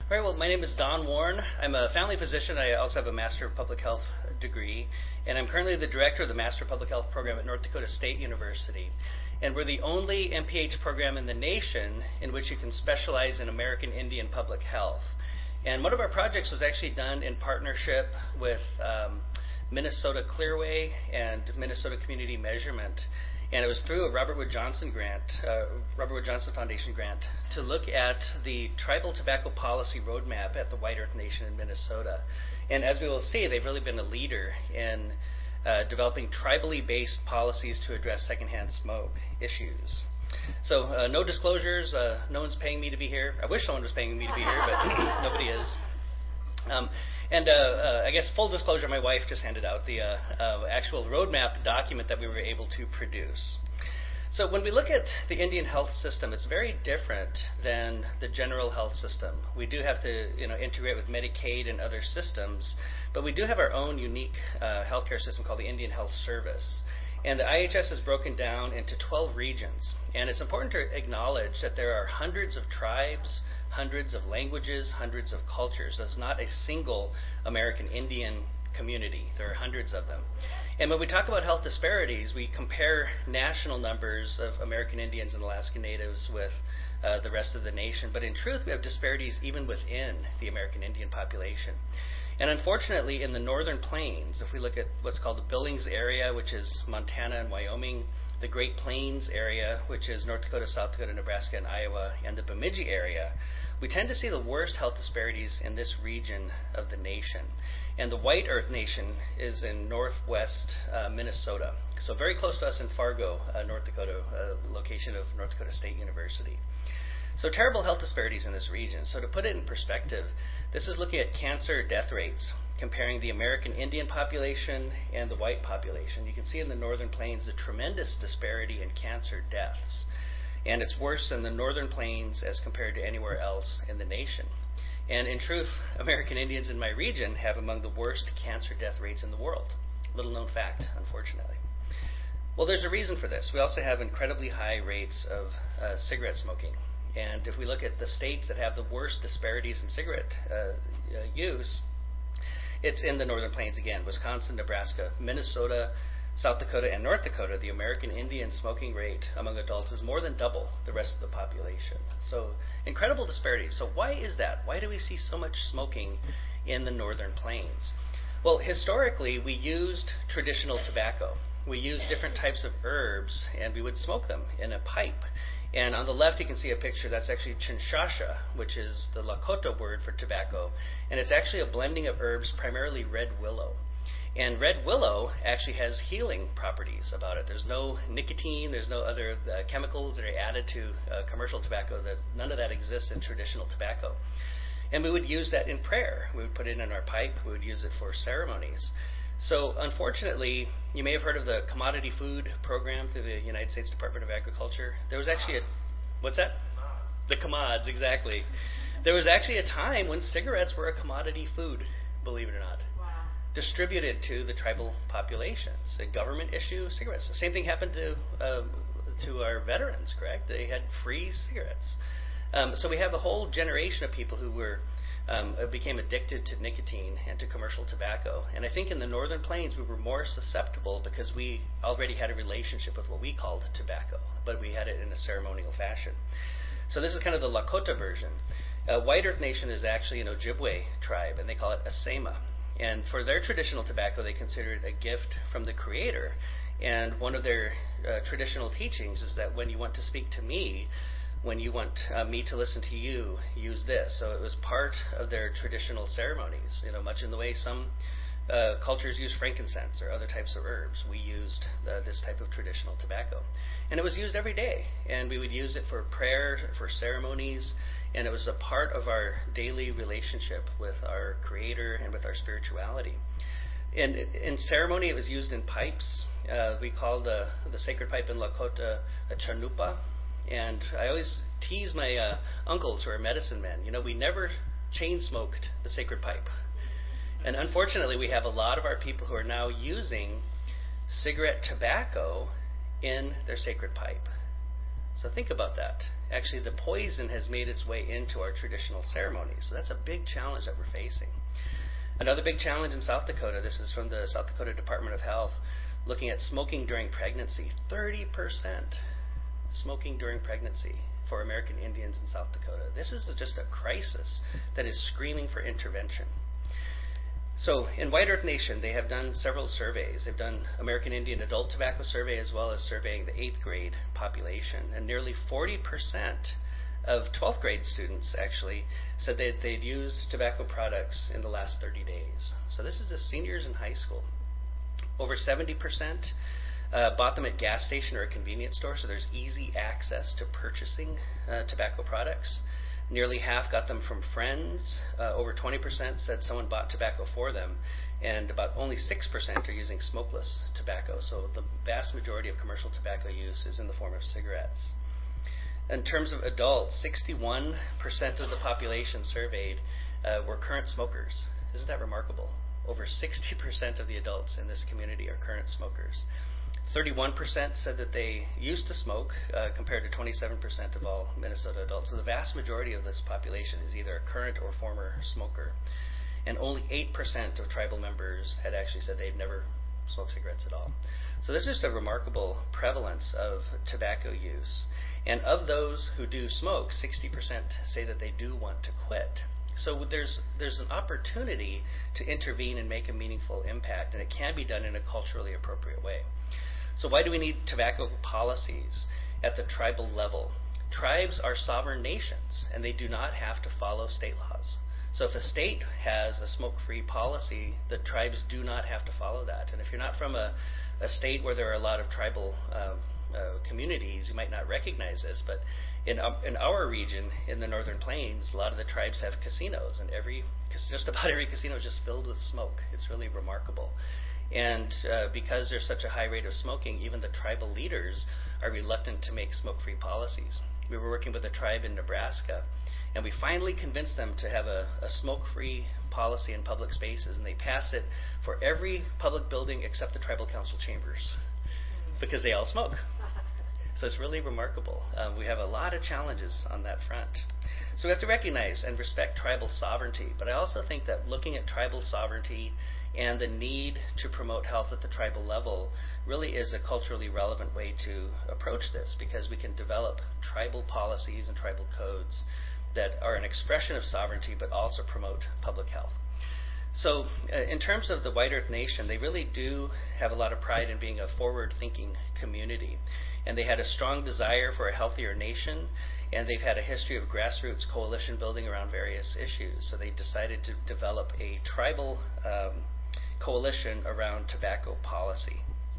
All right, well, my name is Don Warren. I'm a family physician. I also have a Master of Public Health degree, and I'm currently the director of the Master of Public Health program at North Dakota State University. And we're the only MPH program in the nation in which you can specialize in American Indian public health. And one of our projects was actually done in partnership with Minnesota Clearway and Minnesota Community Measurement. And it was through a Robert Wood Johnson Foundation grant to look at the tribal tobacco policy roadmap at the White Earth Nation in Minnesota. And as we will see, they've really been a leader in developing tribally based policies to address secondhand smoke issues. So no disclosures, no one's paying me to be here. I wish someone was paying me to be here, but nobody is. I guess full disclosure, my wife just handed out the actual roadmap document that we were able to produce. So when we look at the Indian health system, it's very different than the general health system. We do have to integrate with Medicaid and other systems, but we do have our own unique healthcare system called the Indian Health Service. And the IHS is broken down into 12 regions. And it's important to acknowledge that there are hundreds of tribes, hundreds of languages, hundreds of cultures. There's not a single American Indian community. There are hundreds of them. And when we talk about health disparities, we compare national numbers of American Indians and Alaska Natives with the rest of the nation. But in truth, we have disparities even within the American Indian population. And unfortunately, in the northern plains, if we look at what's called the Billings area, which is Montana and Wyoming, the Great Plains area, which is North Dakota, South Dakota, Nebraska, and Iowa, and the Bemidji area, we tend to see the worst health disparities in this region of the nation. And the White Earth Nation is in northwest Minnesota, so very close to us in Fargo, North Dakota, location of North Dakota State University. So terrible health disparities in this region. So to put it in perspective, this is looking at cancer death rates, comparing the American Indian population and the white population. You can see in the northern plains the tremendous disparity in cancer deaths. And it's worse in the northern plains as compared to anywhere else in the nation. And in truth, American Indians in my region have among the worst cancer death rates in the world. Little known fact, unfortunately. Well, there's a reason for this. We also have incredibly high rates of cigarette smoking. And if we look at the states that have the worst disparities in cigarette use, it's in the northern plains again: Wisconsin, Nebraska, Minnesota, South Dakota, and North Dakota. The American Indian smoking rate among adults is more than double the rest of the population. So incredible disparities. So why is that? Why do we see so much smoking in the northern plains? Well, historically, we used traditional tobacco. We used different types of herbs, and we would smoke them in a pipe. And on the left, you can see a picture that's actually chinchasha, which is the Lakota word for tobacco. And it's actually a blending of herbs, primarily red willow. And red willow actually has healing properties about it. There's no nicotine, there's no other chemicals that are added to commercial tobacco. None of that exists in traditional tobacco. And we would use that in prayer. We would put it in our pipe. We would use it for ceremonies. So unfortunately, you may have heard of the Commodity Food Program through the United States Department of Agriculture. There was actually what's that? The commods, exactly. There was actually a time when cigarettes were a commodity food, believe it or not. Wow. Distributed to the tribal populations. A government issue, cigarettes. The same thing happened to our veterans, correct? They had free cigarettes. So we have a whole generation of people who were became addicted to nicotine and to commercial tobacco. And I think in the northern plains we were more susceptible because we already had a relationship with what we called tobacco, but we had it in a ceremonial fashion. So this is kind of the Lakota version. White Earth Nation is actually an Ojibwe tribe, and they call it Asema. And for their traditional tobacco, they consider it a gift from the Creator. And one of their traditional teachings is that when you want to speak to me, when you want me to listen to you, use this. So it was part of their traditional ceremonies, much in the way some cultures use frankincense or other types of herbs. We used this type of traditional tobacco. And it was used every day. And we would use it for prayer, for ceremonies, and it was a part of our daily relationship with our Creator and with our spirituality. And in ceremony, it was used in pipes. We call the sacred pipe in Lakota a chanupa. And I always tease my uncles who are medicine men. We never chain smoked the sacred pipe. And unfortunately, we have a lot of our people who are now using cigarette tobacco in their sacred pipe. So think about that. Actually, the poison has made its way into our traditional ceremonies. So that's a big challenge that we're facing. Another big challenge in South Dakota, this is from the South Dakota Department of Health, looking at smoking during pregnancy. 30% smoking during pregnancy for American Indians in South Dakota. This is just a crisis that is screaming for intervention. So in White Earth Nation, they have done several surveys. They've done American Indian adult tobacco survey as well as surveying the 8th grade population. And nearly 40% of 12th grade students actually said that they'd used tobacco products in the last 30 days. So this is the seniors in high school. Over 70% bought them at gas station or a convenience store, so there's easy access to purchasing tobacco products. Nearly half got them from friends. Over 20% said someone bought tobacco for them, and about only 6% are using smokeless tobacco. So the vast majority of commercial tobacco use is in the form of cigarettes. In terms of adults, 61% of the population surveyed were current smokers. Isn't that remarkable? Over 60% of the adults in this community are current smokers. 31% said that they used to smoke, compared to 27% of all Minnesota adults. So the vast majority of this population is either a current or former smoker. And only 8% of tribal members had actually said they'd never smoked cigarettes at all. So there's just a remarkable prevalence of tobacco use. And of those who do smoke, 60% say that they do want to quit. So there's an opportunity to intervene and make a meaningful impact, and it can be done in a culturally appropriate way. So why do we need tobacco policies at the tribal level? Tribes are sovereign nations, and they do not have to follow state laws. So if a state has a smoke-free policy, the tribes do not have to follow that. And if you're not from a state where there are a lot of tribal communities, you might not recognize this, but in our region, in the Northern Plains, a lot of the tribes have casinos, and just about every casino is just filled with smoke. It's really remarkable. And because there's such a high rate of smoking, even the tribal leaders are reluctant to make smoke-free policies. We were working with a tribe in Nebraska, and we finally convinced them to have a smoke-free policy in public spaces, and they passed it for every public building except the tribal council chambers, because they all smoke. So it's really remarkable. We have a lot of challenges on that front. So we have to recognize and respect tribal sovereignty, but I also think that looking at tribal sovereignty and the need to promote health at the tribal level really is a culturally relevant way to approach this, because we can develop tribal policies and tribal codes that are an expression of sovereignty but also promote public health. So in terms of the White Earth Nation, they really do have a lot of pride in being a forward-thinking community. And they had a strong desire for a healthier nation, and they've had a history of grassroots coalition building around various issues. So they decided to develop a tribal coalition around tobacco policy.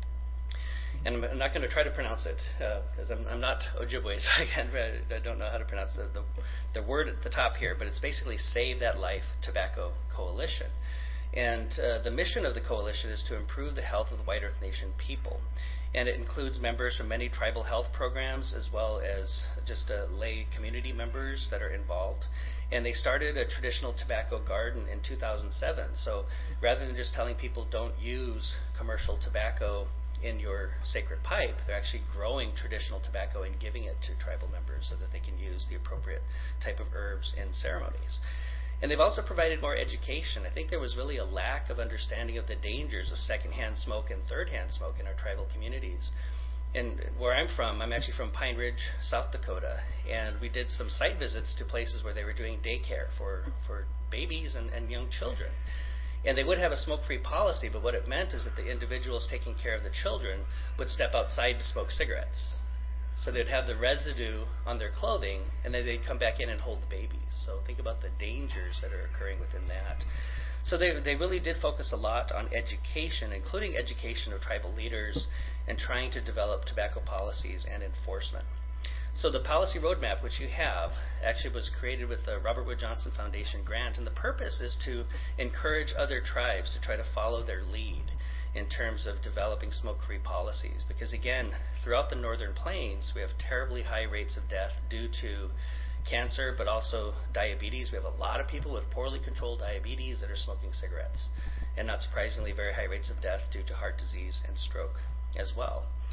And I'm not going to try to pronounce it, because I'm not Ojibwe, so I don't know how to pronounce the word at the top here, but it's basically Save That Life Tobacco Coalition. And the mission of the coalition is to improve the health of the White Earth Nation people. And it includes members from many tribal health programs as well as just lay community members that are involved. And they started a traditional tobacco garden in 2007. So rather than just telling people don't use commercial tobacco in your sacred pipe, they're actually growing traditional tobacco and giving it to tribal members so that they can use the appropriate type of herbs in ceremonies. And they've also provided more education. I think there was really a lack of understanding of the dangers of secondhand smoke and third-hand smoke in our tribal communities. And where I'm from, I'm actually from Pine Ridge, South Dakota, and we did some site visits to places where they were doing daycare for babies and young children. And they would have a smoke-free policy, but what it meant is that the individuals taking care of the children would step outside to smoke cigarettes. So they'd have the residue on their clothing, and then they'd come back in and hold the babies. So think about the dangers that are occurring within that. So they really did focus a lot on education, including education of tribal leaders, and trying to develop tobacco policies and enforcement. So the policy roadmap, which you have, actually was created with the Robert Wood Johnson Foundation grant, and the purpose is to encourage other tribes to try to follow their lead in terms of developing smoke-free policies. Because again, throughout the Northern Plains, we have terribly high rates of death due to cancer, but also diabetes. We have a lot of people with poorly controlled diabetes that are smoking cigarettes. And not surprisingly, very high rates of death due to heart disease and stroke as well.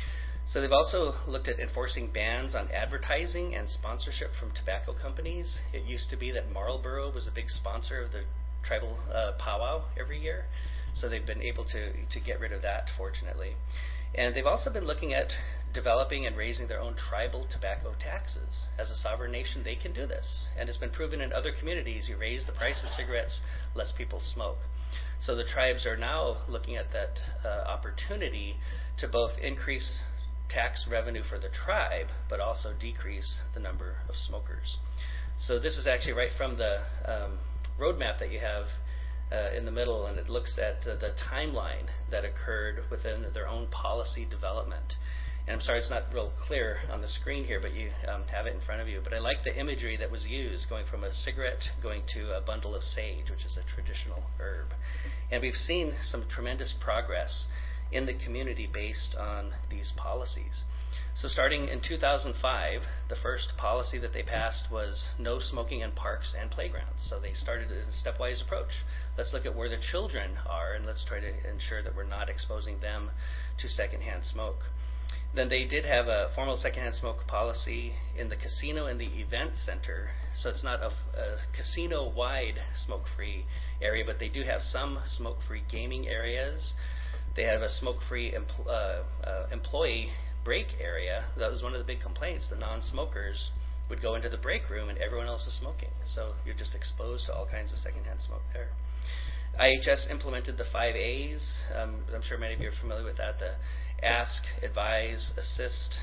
So they've also looked at enforcing bans on advertising and sponsorship from tobacco companies. It used to be that Marlboro was a big sponsor of the tribal powwow every year, so they've been able to get rid of that, fortunately. And they've also been looking at developing and raising their own tribal tobacco taxes. As a sovereign nation, they can do this, and it's been proven in other communities. You raise the price of cigarettes, less people smoke. So the tribes are now looking at that opportunity to both increase tax revenue for the tribe, but also decrease the number of smokers. So this is actually right from the roadmap that you have in the middle, and it looks at the timeline that occurred within their own policy development. And I'm sorry it's not real clear on the screen here, but you have it in front of you. But I like the imagery that was used, going from a cigarette going to a bundle of sage, which is a traditional herb. And we've seen some tremendous progress in the community based on these policies. So starting in 2005, the first policy that they passed was no smoking in parks and playgrounds. So they started a stepwise approach. Let's look at where the children are, and let's try to ensure that we're not exposing them to secondhand smoke. Then they did have a formal secondhand smoke policy in the casino and the event center. So it's not a casino-wide smoke-free area, but they do have some smoke-free gaming areas. They have a smoke-free employee break area. That was one of the big complaints. The non-smokers would go into the break room and everyone else is smoking. So you're just exposed to all kinds of secondhand smoke there. IHS implemented the 5 A's. I'm sure many of you are familiar with that. The ask, advise, assist,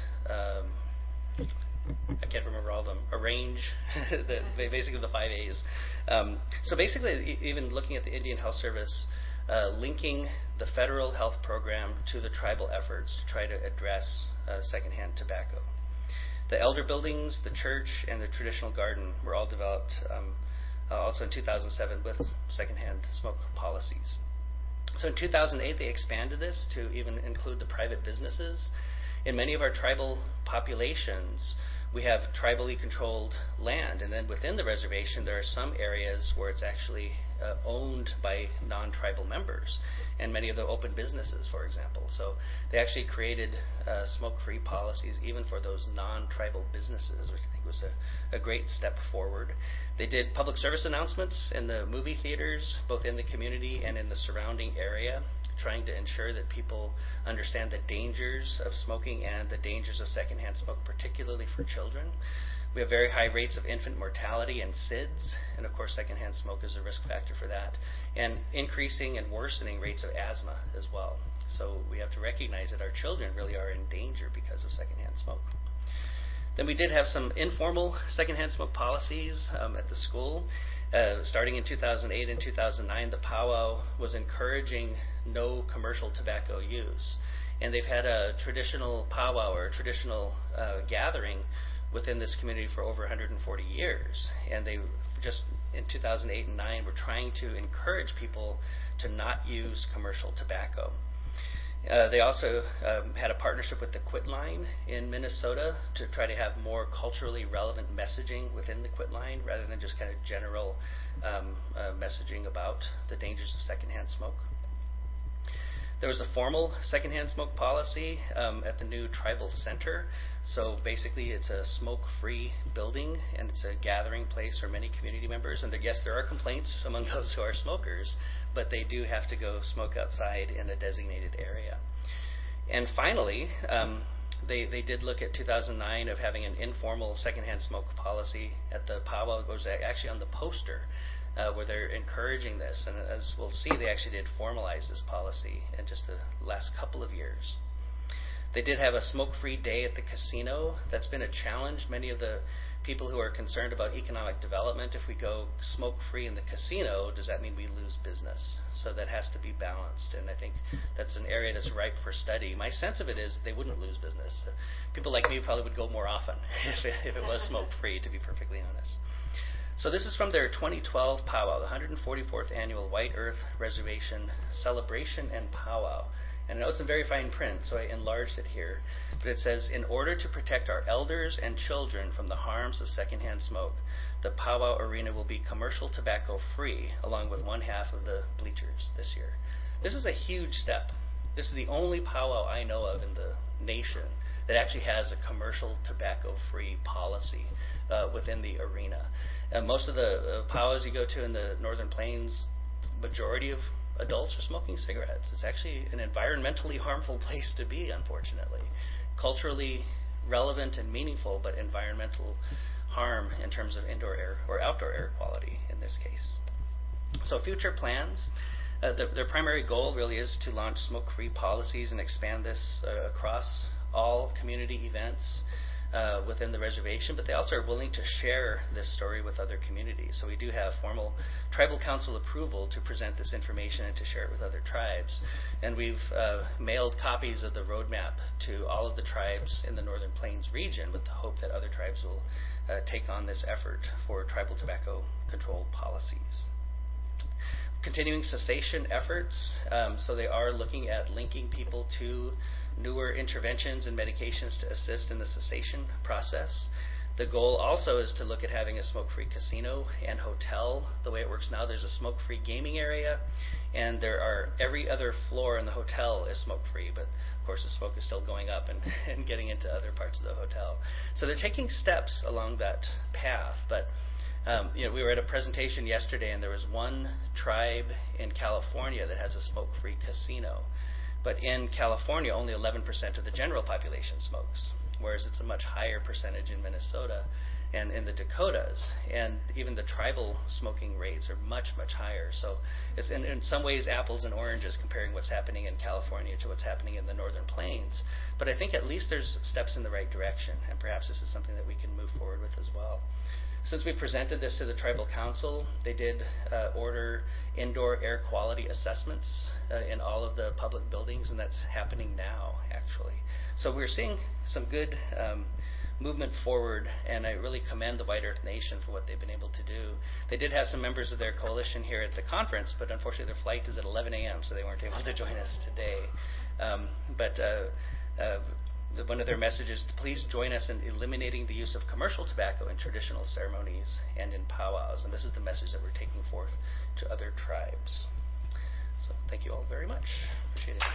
I can't remember all of them, arrange, basically the 5 A's. So basically, even looking at the Indian Health Service, linking the federal health program to the tribal efforts to try to address secondhand tobacco. The elder buildings, the church, and the traditional garden were all developed also in 2007 with secondhand smoke policies. So in 2008, they expanded this to even include the private businesses. In many of our tribal populations, we have tribally controlled land, and then within the reservation, there are some areas where it's actually owned by non-tribal members, and many of the open businesses, for example. So they actually created smoke-free policies even for those non-tribal businesses, which I think was a great step forward. They did public service announcements in the movie theaters, both in the community and in the surrounding area, trying to ensure that people understand the dangers of smoking and the dangers of secondhand smoke, particularly for children. We have very high rates of infant mortality and SIDS, and of course secondhand smoke is a risk factor for that, and increasing and worsening rates of asthma as well. So we have to recognize that our children really are in danger because of secondhand smoke. Then we did have some informal secondhand smoke policies at the school. Starting in 2008 and 2009, the powwow was encouraging no commercial tobacco use. And they've had a traditional powwow or a traditional gathering within this community for over 140 years. And they just in 2008 and 2009 were trying to encourage people to not use commercial tobacco. They also had a partnership with the Quit Line in Minnesota to try to have more culturally relevant messaging within the Quit Line rather than just kind of general messaging about the dangers of secondhand smoke. There was a formal secondhand smoke policy at the new tribal center. So basically it's a smoke-free building, and it's a gathering place for many community members. And yes, there are complaints among those who are smokers, but they do have to go smoke outside in a designated area. And finally, they did look at 2009 of having an informal secondhand smoke policy at the powwow. It was actually on the poster where they're encouraging this. And as we'll see, they actually did formalize this policy in just the last couple of years. They did have a smoke-free day at the casino. That's been a challenge. Many of the people who are concerned about economic development, if we go smoke-free in the casino, does that mean we lose business? So that has to be balanced, and I think that's an area that's ripe for study. My sense of it is they wouldn't lose business. People like me probably would go more often if it was smoke-free, to be perfectly honest. So this is from their 2012 powwow, the 144th Annual White Earth Reservation Celebration and Powwow. And I know it's in very fine print, so I enlarged it here. But it says, in order to protect our elders and children from the harms of secondhand smoke, the powwow arena will be commercial tobacco free, along with one half of the bleachers this year. This is a huge step. This is the only powwow I know of in the nation that actually has a commercial tobacco-free policy within the arena. Most of the powwows you go to in the Northern Plains, majority of adults are smoking cigarettes. It's actually an environmentally harmful place to be, unfortunately. Culturally relevant and meaningful, but environmental harm in terms of indoor air or outdoor air quality in this case. So future plans, their primary goal really is to launch smoke-free policies and expand this across all community events within the reservation, but they also are willing to share this story with other communities. So we do have formal tribal council approval to present this information and to share it with other tribes. And we've mailed copies of the roadmap to all of the tribes in the Northern Plains region with the hope that other tribes will take on this effort for tribal tobacco control policies. Continuing cessation efforts, so they are looking at linking people to newer interventions and medications to assist in the cessation process. The goal also is to look at having a smoke-free casino and hotel. The way it works now, there's a smoke-free gaming area, and there are every other floor in the hotel is smoke-free, but of course the smoke is still going up and getting into other parts of the hotel. So they're taking steps along that path, but we were at a presentation yesterday, and there was one tribe in California that has a smoke-free casino. But in California, only 11% of the general population smokes, whereas it's a much higher percentage in Minnesota and in the Dakotas. And even the tribal smoking rates are much, much higher. So it's in some ways apples and oranges comparing what's happening in California to what's happening in the Northern Plains. But I think at least there's steps in the right direction, and perhaps this is something that we can move forward with as well. Since we presented this to the Tribal Council, they did order indoor air quality assessments in all of the public buildings, and that's happening now, actually. So we're seeing some good movement forward, and I really commend the White Earth Nation for what they've been able to do. They did have some members of their coalition here at the conference, but unfortunately their flight is at 11 a.m., so they weren't able to join us today. One of their messages, please join us in eliminating the use of commercial tobacco in traditional ceremonies and in powwows. And this is the message that we're taking forth to other tribes. So thank you all very much. Appreciate it.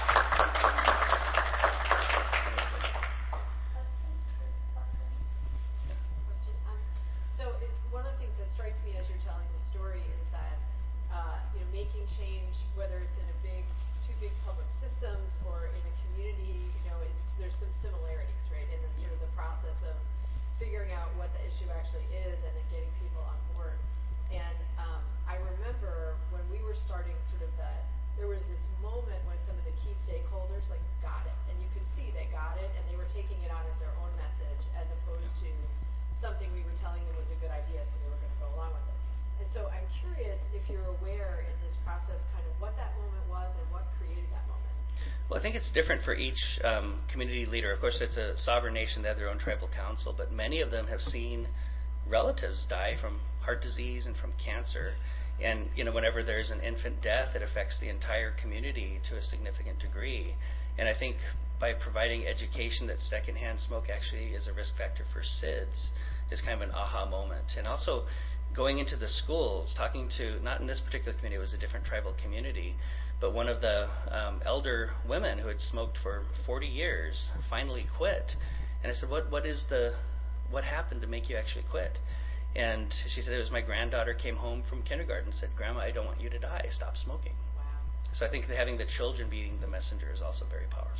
One of the things that strikes me as you're telling the story is that making change, whether it's in two big public systems or in a community, there's some similarities, right, in the sort of the process of figuring out what the issue actually is and then getting people on board. And I remember when we were starting sort of that, there was this moment when some of the key stakeholders got it, and you could see they got it, and they were taking it on as their own message as opposed to something we were telling them was a good idea, so they were going to go along with it. And so I'm curious if you're aware in this process kind of what that moment was and what created that moment. Well, I think it's different for each community leader. Of course, it's a sovereign nation. They have their own tribal council, but many of them have seen relatives die from heart disease and from cancer. And, whenever there's an infant death, it affects the entire community to a significant degree. And I think by providing education that secondhand smoke actually is a risk factor for SIDS is kind of an aha moment. And also going into the schools, talking to, not in this particular community, it was a different tribal community, but one of the elder women who had smoked for 40 years finally quit. And I said, what happened to make you actually quit? And she said, it was my granddaughter came home from kindergarten and said, Grandma, I don't want you to die. Stop smoking. Wow. So I think that having the children being the messenger is also very powerful.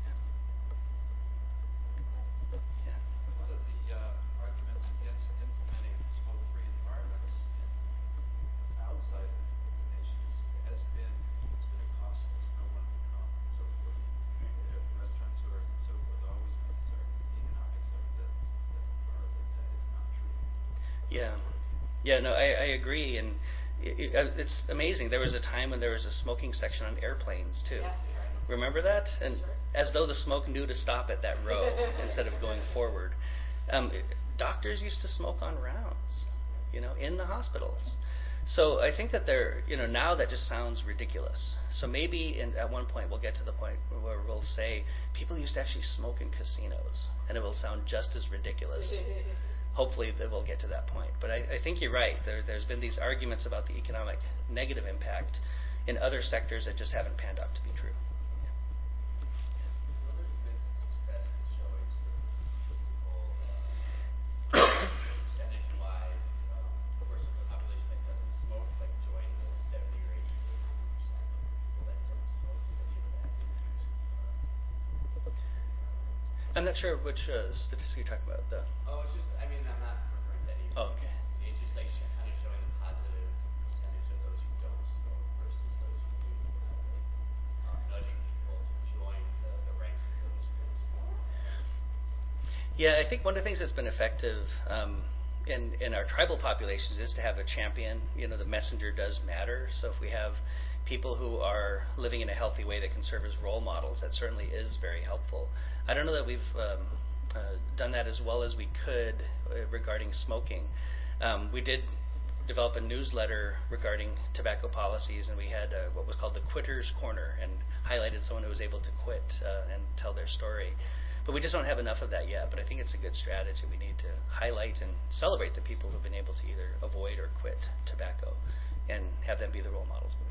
Yeah. One of the arguments against implementing smoke-free environments outside of the nations has been it's been a cost us, no one can come, and so forth. Restaurateurs and so forth always concerned with the economics of that is not true. No, I agree, and it's amazing. There was a time when there was a smoking section on airplanes too. Yeah. Remember that? And sure. As though the smoke knew to stop at that row instead of going forward. Doctors used to smoke on rounds, in the hospitals. So I think that now that just sounds ridiculous. So maybe at one point we'll get to the point where we'll say people used to actually smoke in casinos, and it will sound just as ridiculous. Hopefully that we'll get to that point. But I think you're right. There's been these arguments about the economic negative impact in other sectors that just haven't panned out to be true. I'm not sure which statistic you're talking about. Oh, it's just, I mean, I'm not referring to any. Oh, okay. It's just like kind of showing the positive percentage of those who don't smoke versus those who do, nudging people to join the ranks of those who don't smoke. Yeah, I think one of the things that's been effective in our tribal populations is to have a champion. The messenger does matter. So if we have people who are living in a healthy way that can serve as role models, that certainly is very helpful. I don't know that we've done that as well as we could regarding smoking. We did develop a newsletter regarding tobacco policies, and we had what was called the Quitters Corner, and highlighted someone who was able to quit and tell their story. But we just don't have enough of that yet, but I think it's a good strategy. We need to highlight and celebrate the people who've been able to either avoid or quit tobacco and have them be the role models.